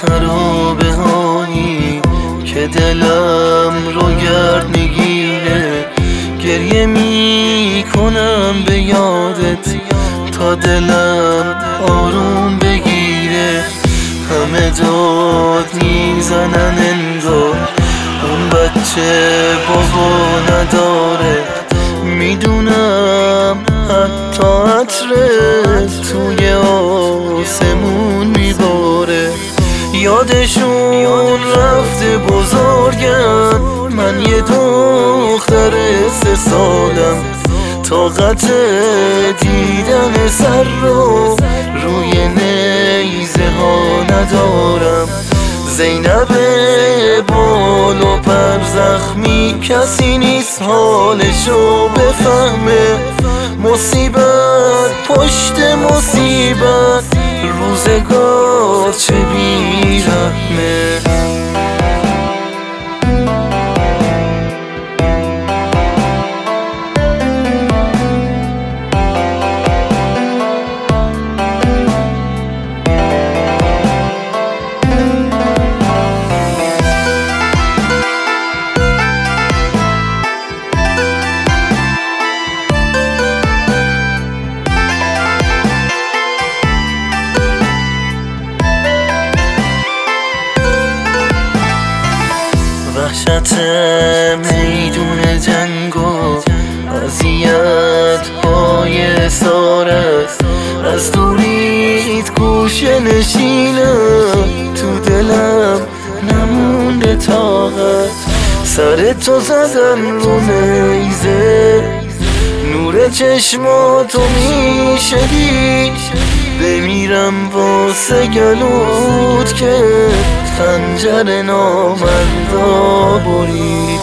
خرابه هایی که دلم رو گرد میگیره. گریه میکنم به یادت تا دلم آروم بگیره. همه داد میزنن انگار اون بچه بابا نداره. میدونم حتی عطرت توی آسمون میباره. یادشون رفته بزرگم، من یه دختر 3 سالم. طاقت دیدن سر رو روی نیزه ها ندارم. زینب بال و پر زخمی کسی نیست حالشو بفهمه. مصیبت پشت مصیبت، روزگار چه بی‌رحمه. وحشت میدون جنگ و اذیت های سارت، از دوریت گوشه نشینم. تو دلم نمونده طاقت، سر تو زدن رو نیزه. نور چشماتو میشه دید، بمیرم واسه گلوت که خنجر نامردا برید.